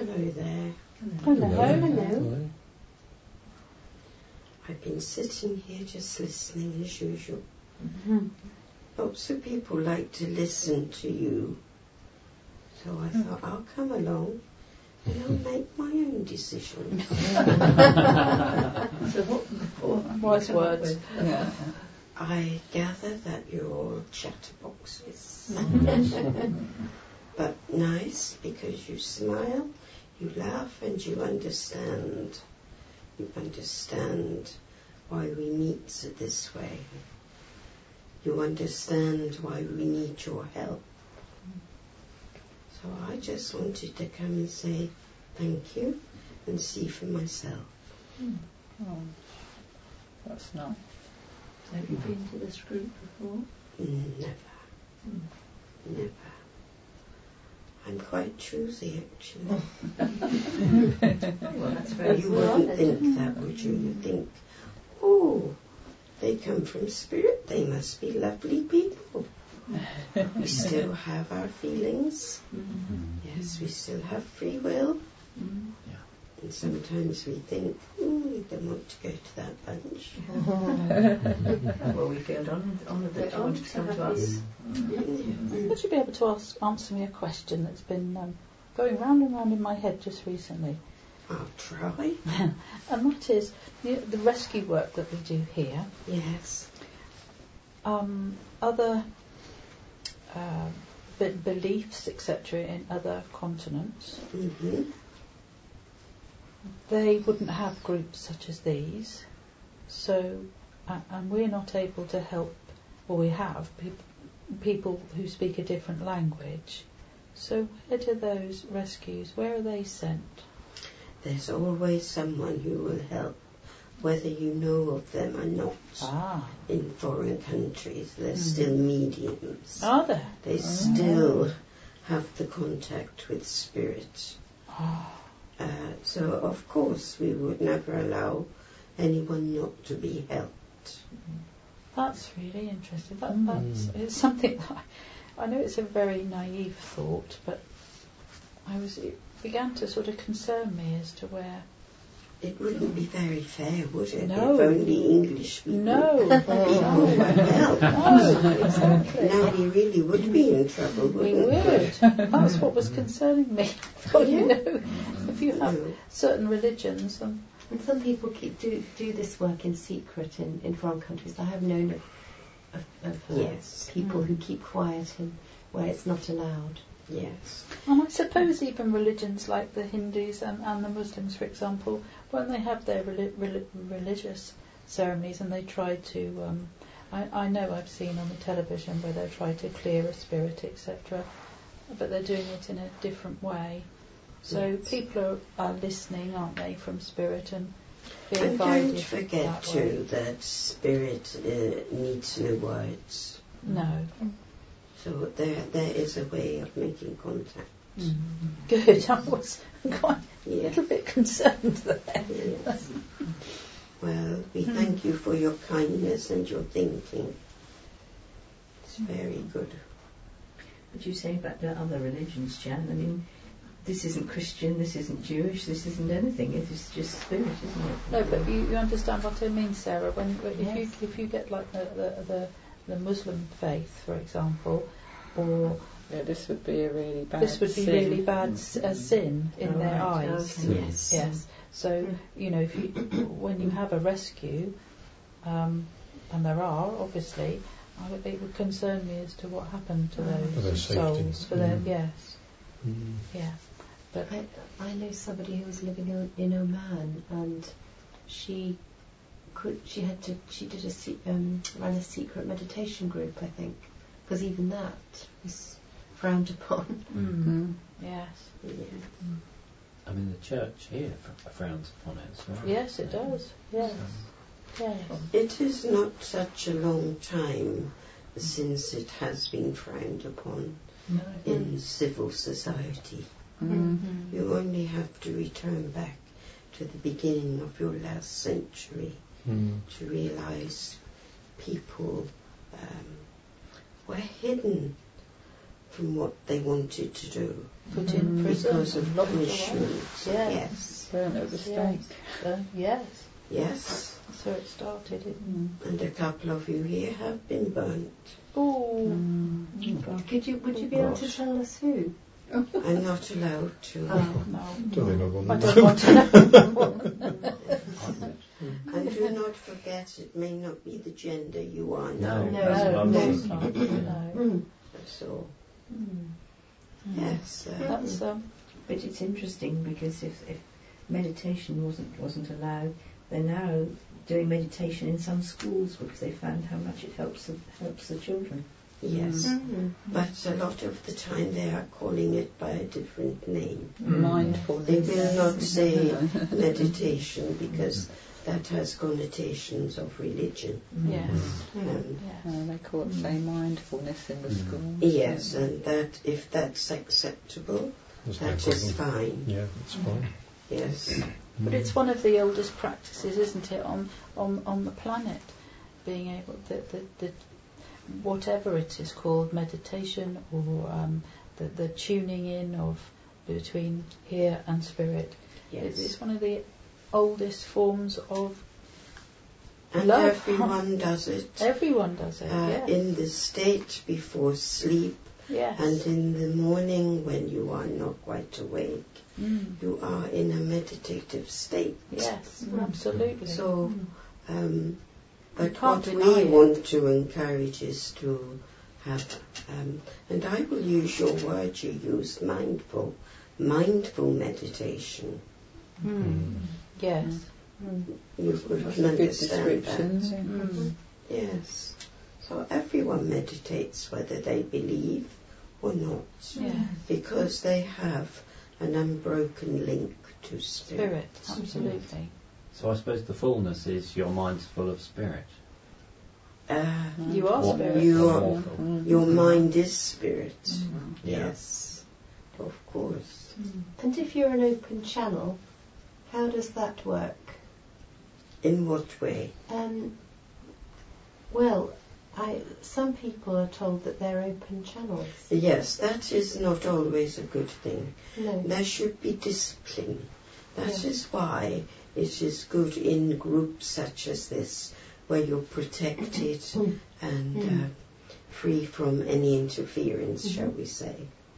Hello there. Hello. I've been sitting here just listening as usual. Mm-hmm. Lots of people like to listen to you. So I thought I'll come along and I'll make my own decisions. So what Wise words. Yeah. I gather that you're all chatterboxes. But nice, because you smile, you laugh, and you understand. You understand why we meet this way. You understand why we need your help. So I just wanted to come and say thank you and see for myself. Oh, that's nice. Have you been to this group before? Never. Never. I'm quite choosy, actually. Well, that's very You wouldn't think that, would you? You'd think, oh, they come from spirit, they must be lovely people. We still have our feelings. Yes, we still have free will. And sometimes we think, we don't want to go to that bunch. Well, we feel honoured that you wanted to come to us. Would you be able to answer me a question that's been going round and round in my head just recently? I'll try. And that is the rescue work that we do here. Yes. Other beliefs, etc., in other continents, they wouldn't have groups such as these. So, and we're not able to help, or we have people who speak a different language. So where do those rescues, where are they sent? There's always someone who will help, whether you know of them or not. In foreign countries, they're still mediums. Are there? They still have the contact with spirit. So, of course, we would never allow anyone not to be helped. That's really interesting. It's something that I know it's a very naive thought, but it began to sort of concern me as to where. It wouldn't be very fair, would it? No. If only English people No. people were helped. No, exactly. Now we really would be in trouble, We wouldn't would. That's what was concerning me. If you have certain religions, And some people do this work in secret in foreign countries. I have known of people who keep quiet and where it's not allowed. Yes. and I suppose even religions like the Hindus and the Muslims, for example, when they have their religious ceremonies and they try to, I know I've seen on the television where they try to clear a spirit, etc., but they're doing it in a different way. So people are listening, aren't they, from spirit and being And guided. don't forget too that spirit needs no words. No. So there is a way of making contact. Good. I was quite a little bit concerned there. Yes. Well, we thank you for your kindness and your thinking. It's very good. What you say about the other religions, Jan? I mean, this isn't Christian, this isn't Jewish, this isn't anything. It is just spirit, isn't it? No, but you understand what I mean, Sarah. If you get like the Muslim faith, for example, or this would be a really bad. This would be sin. really bad sin in their eyes. Okay. Yes. Yes. So when you have a rescue, and there are obviously, it would concern me as to what happened to those souls. For their yeah. But I know somebody who was living in Oman, and she ran a secret meditation group, I think, because even that was frowned upon. Yes. I mean, the church here frowns upon it as well. Yes, it does. Yes. Yes. It is not such a long time since it has been frowned upon in civil society. You only have to return back to the beginning of your last century to realise people were hidden from what they wanted to do Put in prison. because of locked away. punishment. Yeah. Yes. Burnt at the stake. Yes. Yes. That's where it started. And a couple of you here have been burnt. Oh. Would you be able to tell us who? I'm not allowed to. No. Do they not want I to don't want to know. And do not forget, it may not be the gender you are No, now. that's what I'm No, thinking. no. That's all. Yes. That's But it's interesting because if meditation wasn't allowed, they're now doing meditation in some schools because they found how much it helps the children. Yes. But a lot of the time they are calling it by a different name. They Mindfulness. will not say meditation because that has connotations of religion. yes. They call it, say, mindfulness in the school. Yes, and that if that's acceptable, There's no that is problem. fine. Yeah, it's fine. Yes. But it's one of the oldest practices, isn't it, on the planet, being able the whatever it is called, meditation or the tuning in of between here and spirit. Yes. It's one of the oldest forms of And love. everyone does it. Everyone does it. Yes. In the state before sleep Yes. and in the morning when you are not quite awake. You are in a meditative state. Yes, absolutely. So, but can't what deny we it. want to encourage is to have, and I will use your word you used, mindful meditation. Yes. You could That's a good understand description. that. Yes. So everyone meditates whether they believe or not, Yeah. because they have an unbroken link to Spirit, absolutely. So I suppose the fullness is your mind's full of spirit. You are Or- spirit. Your mind is spirit. Yeah. Yes, of course. And if you're an open channel, how does that work? In what way? Well, some people are told that they're open channels. Yes, that is not always a good thing. No. There should be discipline. That Yeah. is why it is good in groups such as this, where you're protected and free from any interference, shall we say.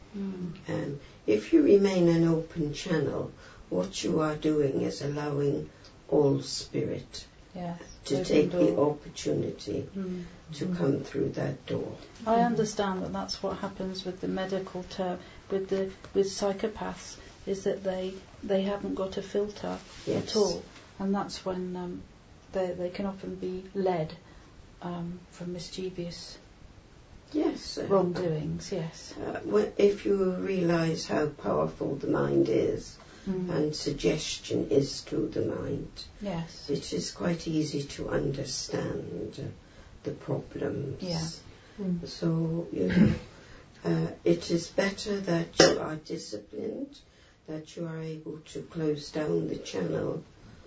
If you remain an open channel, what you are doing is allowing all spirit Yes. to Open take the door. opportunity to come through that door. I understand that that's what happens with the medical term, with psychopaths, is that they haven't got a filter Yes. at all, and that's when they can often be led from mischievous Yes. wrongdoings. Yes. If you realise how powerful the mind is and suggestion is to the mind, Yes. it is quite easy to understand the problems. Yeah. So, it is better that you are disciplined, that you are able to close down the channel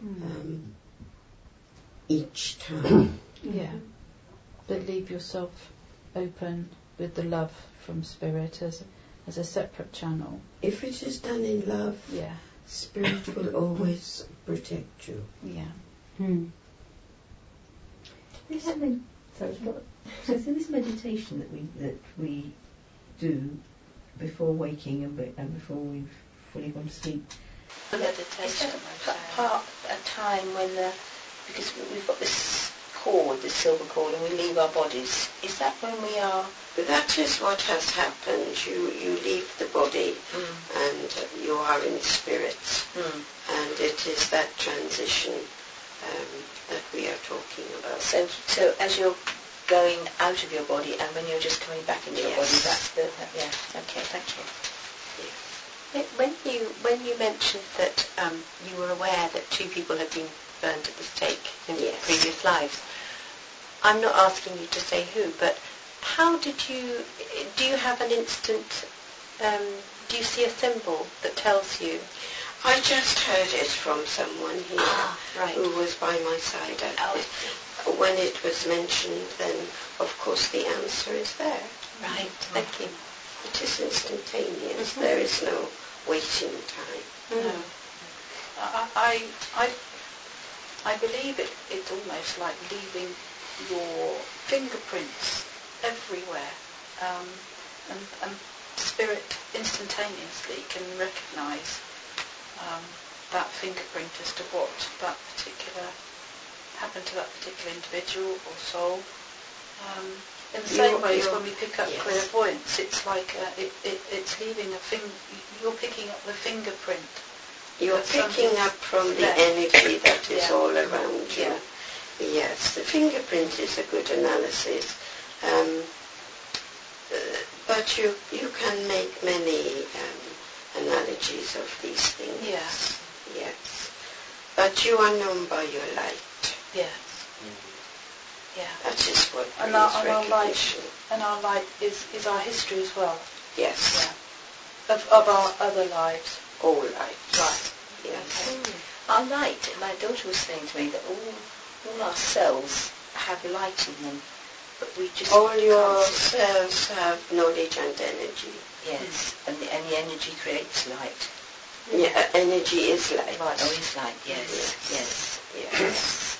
each time. Yeah. But leave yourself open with the love from spirit as a separate channel. If it is done in love, Yeah. Spirit will always protect you. Yeah. So this meditation that we do before waking and before we've fully gone to sleep. Meditation. Part a time when because we've got this cord, this silver cord, and we leave our bodies. Is that when we are? That is what has happened. You leave the body and you are in spirit. And it is that transition that we are talking about. So as you're going out of your body and when you're just coming back into your body, that's the okay, thank you. When you mentioned that you were aware that 2 people had been burned at the stake in previous lives, I'm not asking you to say who, but how do you have an instant, do you see a symbol that tells you? I just heard it from someone here who was by my side. When it was mentioned, then of course the answer is there. Right, thank you. It is instantaneous. There is no waiting time. No. I believe it's almost like leaving your fingerprints everywhere, and spirit instantaneously can recognise that fingerprint as to what that particular happened to that particular individual or soul. In the same way as when we pick up clairvoyance, it's like it's leaving you're picking up the fingerprint. You're picking up from the energy that is all around you. Yeah. Yes, the fingerprint is a good analysis. But you can make many analogies of these things. Yes. Yes. But you are known by your light. Yes. Yeah. That is what And recognition. our light is our history as well. Yes. Yeah. Of our other lives. All lights. Right. Yes. Okay. Our light, my daughter was saying to me that all our cells have light in them, but we just All your can't see it. cells have knowledge and energy. Yes, and the energy creates light. Yeah, energy is light. Right, is light, yes, yes. Yes.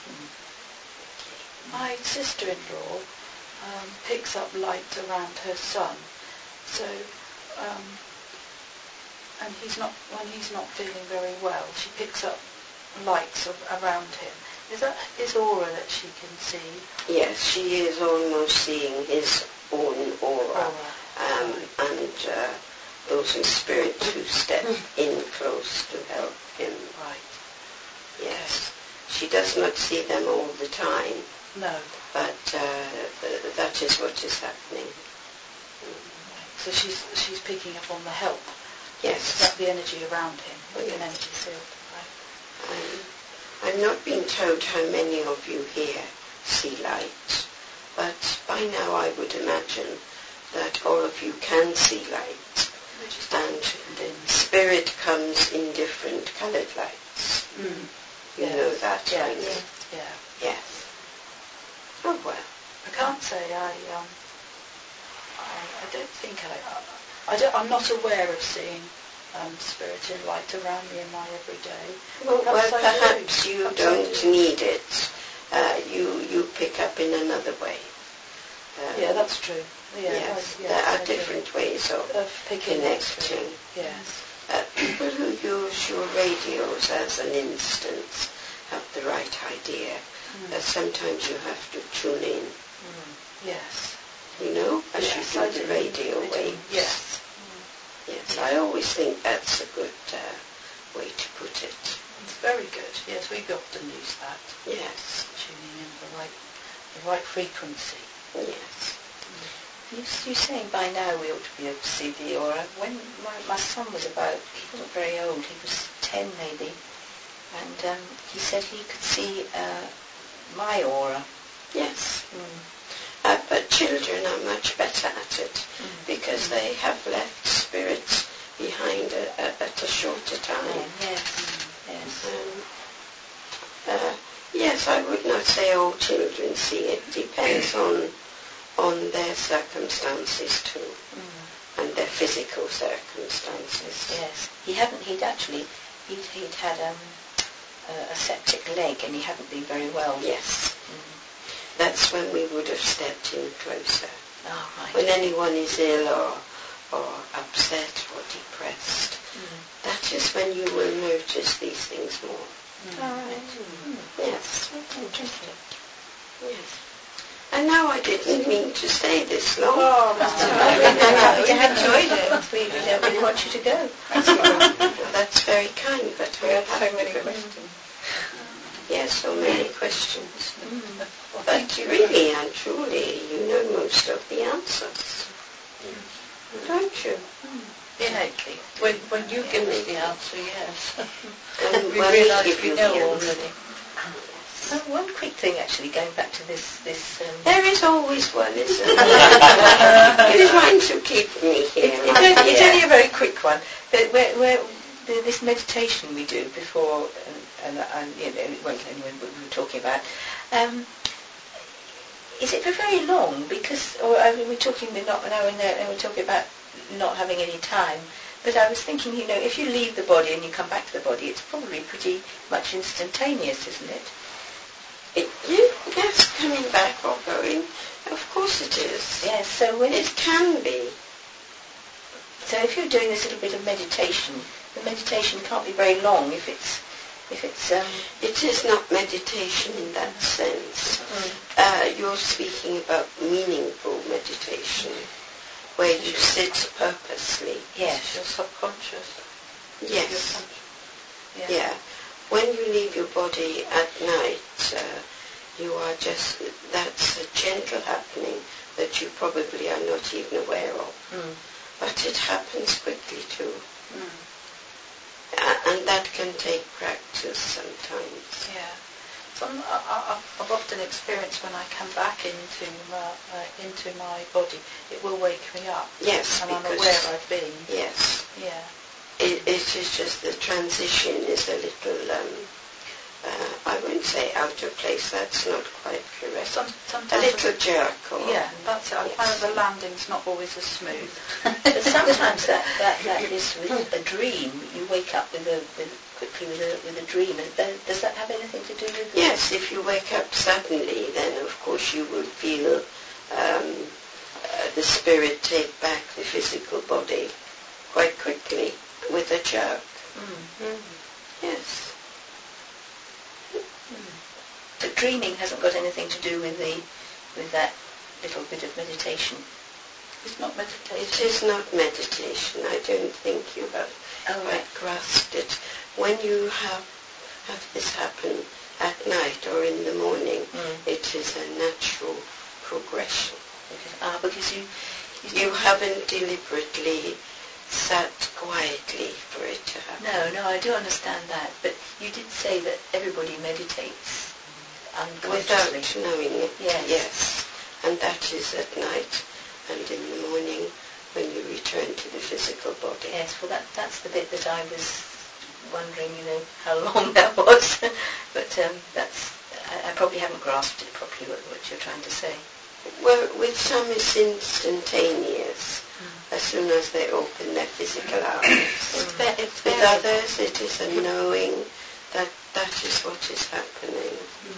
My sister-in-law picks up light around her son, so and when he's not feeling very well, she picks up lights around him. Is that his aura that she can see? Yes, she is almost seeing his own aura. And those in spirit who step in close to help him. Right. Yes. She does not see them all the time, No. but that is what is happening. So she's picking up on the help. Yes. That the energy around him, like an energy field. Right. I'm not being told how many of you here see light, but by now I would imagine that all of you can see light, and spirit comes in different coloured lights. You know that, I know. Yeah. Yes. Oh well. I can't say I don't think I'm not aware of seeing spirit and light around me in my everyday. Well, perhaps I you don't need it. You pick up in another way. Yeah, that's true. Yeah, yes, there are different ways of connecting. Yes. People who use your radios as an instance have the right idea. Sometimes you have to tune in. Yes. You know, as you do the radio waves. Yes. Yes, I always think that's a good way to put it. It's very good. Yes, we often use that. Yes. Tuning in the right frequency. Yes. You're saying by now we ought to be able to see the aura. When my son was he wasn't very old, he was 10 maybe, and he said he could see my aura. Yes. But children are much better at it because they have left spirits behind at a shorter time. Yes, I would not say all children see it. Depends on their circumstances too, and their physical circumstances. Yes, he'd had a septic leg, and he hadn't been very well. Yes. That's when we would have stepped in closer. Oh, right. When anyone is ill or upset or depressed, that is when you will notice these things more. All right. Yes. Interesting. Yes. And now I didn't mean to stay this long. Oh, that's all right. We have enjoyed it. We don't really want you to go. That's very kind, but We have so many questions. Yes, so many questions. But really and truly, you know most of the answers. Don't you? Innately. When you give us the answer, yes. And We when realise give we you know the already. answer. One quick thing, actually, going back to this. There is always one, isn't there? You're trying to keep me here. It's only a very quick one. But this meditation we do before, and you know, it won't anyway, what we were talking about. Is it for very long? Because, or I mean, we're talking, we're not now in there, and we're talking about not having any time. But I was thinking, if you leave the body and you come back to the body, it's probably pretty much instantaneous, isn't it? Yes, coming back or going. Of course it is. Yes, so when it can be. So if you're doing this little bit of meditation, the meditation can't be very long if it's It is not meditation in that sense. You're speaking about meaningful meditation, where you sit purposely. Yes, you're subconscious. Yes. Yeah. When you leave your body at night, you are just, that's a gentle happening that you probably are not even aware of. But it happens quickly too. And that can take practice sometimes. Yeah. So I've often experienced when I come back into my body, it will wake me up. Yes, and I'm aware I've been. Yes. Yeah. It is just the transition is a little, I wouldn't say out of place, that's not quite correct. Sometimes a little jerk. Yeah, that's it. I find that the landing's not always as smooth. But sometimes that is with a dream. You wake up quickly with a dream. Does that have anything to do with it? Yes, if you wake up suddenly, then of course you would feel the spirit take back the physical body quite quickly with a jerk. Yes. The dreaming hasn't got anything to do with that little bit of meditation. It's not meditation. It is not meditation. I don't think you have quite grasped it. When you have this happen at night or in the morning, it is a natural progression. Because you haven't deliberately sat quietly for it to happen. No, I do understand that. But you did say that everybody meditates without unconsciously. knowing it. Yes. And that is at night and in the morning when you return to the physical body. Yes, well that's the bit that I was wondering, how long that was. But I probably haven't grasped it properly what you're trying to say. Well, with some it's instantaneous as soon as they open their physical eyes. With others it is a knowing that is what is happening.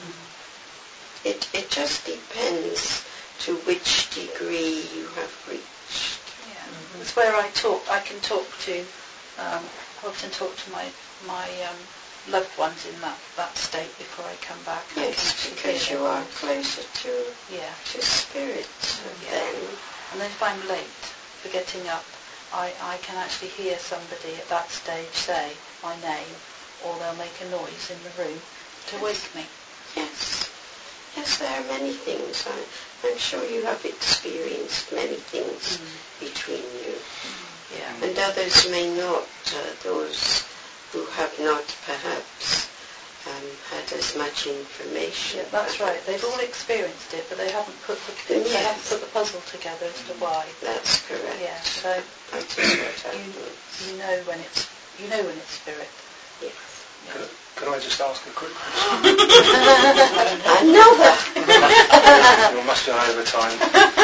It just depends to which degree you have reached. Yeah. It's where I can talk to, I often talk to my loved ones in that state before I come back. Yes, because you are closer to spirit then. And then if I'm late for getting up, I can actually hear somebody at that stage say my name, or they'll make a noise in the room to wake me. Yes. Yes, there are many things. I'm sure you have experienced many things between you. Yeah. And others may not, those who have not perhaps had as much information. Yeah, that's right. They've all experienced it, but they haven't put the puzzle together as to why. That's correct. Yeah. So that is what happens. You know when it's spirit. Yes. Can I just ask a quick question? Another. We must be over time.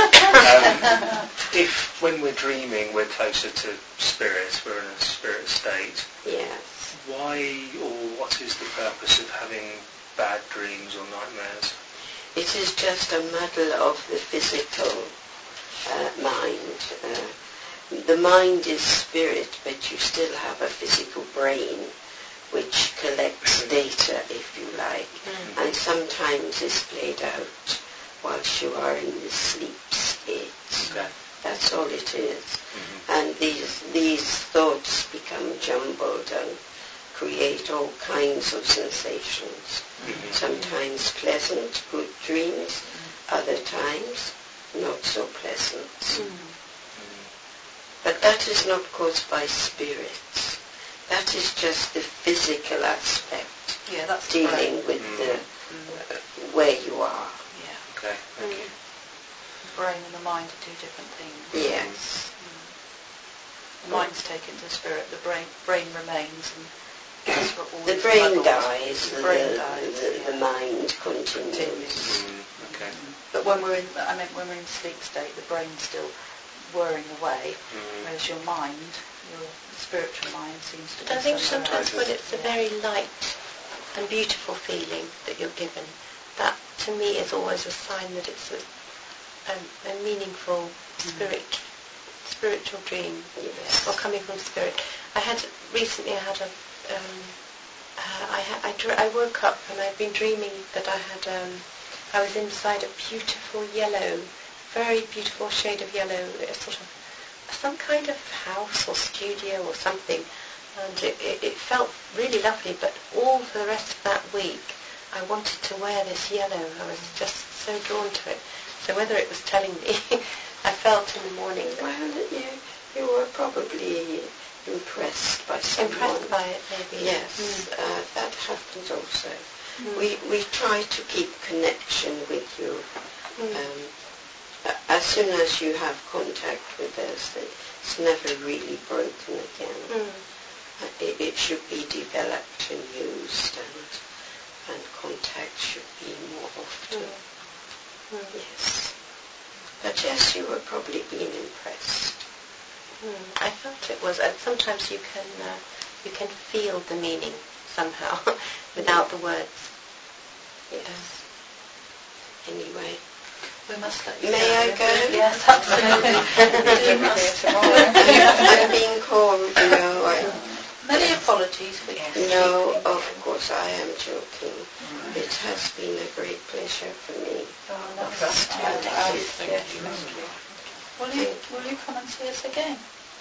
If when we're dreaming we're closer to spirit, we're in a spirit state. Yes. Why or what is the purpose of having bad dreams or nightmares? It is just a muddle of the physical mind. The mind is spirit, but you still have a physical brain which collects data, if you like, and sometimes is played out whilst you are in the sleep state. Okay. That's all it is. And these thoughts become jumbled and create all kinds of sensations. Sometimes pleasant, good dreams, other times not so pleasant. But that is not caused by spirits. That is just the physical aspect. Yeah, that's dealing with the where you are. Yeah. Okay, thank you. The brain and the mind are two different things. Yes. The mind's taken to spirit. The brain remains, and that's what all the these brain muddles- dies. The The mind continues. Okay. But when we're in sleep state, the brain still whirring away, whereas your spiritual mind seems to be. But I think somewhere sometimes else. when it's a very light and beautiful feeling that you're given, that to me is always a sign that it's a meaningful spiritual dream, or coming from spirit. I woke up and I'd been dreaming that I was inside a beautiful yellow, very beautiful shade of yellow, sort of some kind of house or studio or something, and it felt really lovely. But all for the rest of that week, I wanted to wear this yellow. I was just so drawn to it. So whether it was telling me, I felt in the morning. Well, you were probably impressed by someone. Impressed by it, maybe. Yes, that happens also. We try to keep connection with you. As soon as you have contact with us, it's never really broken again. It should be developed and used, and contact should be more often. Yes. But yes, you were probably being impressed. I felt it was. Sometimes you can feel the meaning somehow without the words. Yes. Anyway. We must let you May I go? Yes, absolutely. I'm being called, Many apologies for yes. No, of course I am joking. It has been a great pleasure for me. Thank you. Will you come and see us again?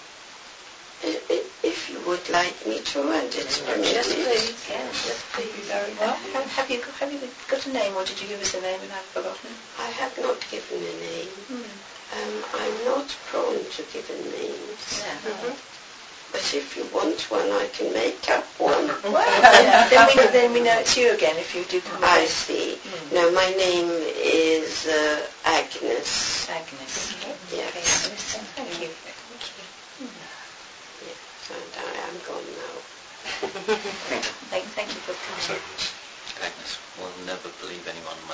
If you would like me to, and it's permitted. Yes, please. Yes, please. Very well. Have you got a name, or did you give us a name and I've forgotten? I have not given a name. I'm not prone to giving names. Yeah. But if you want one, I can make up one. Then we know it's you again if you do come. I see. No, my name is Agnes. Agnes. Yes. Thank you. Yes, and I am gone now. Thank you for coming. So, Agnes will never believe anyone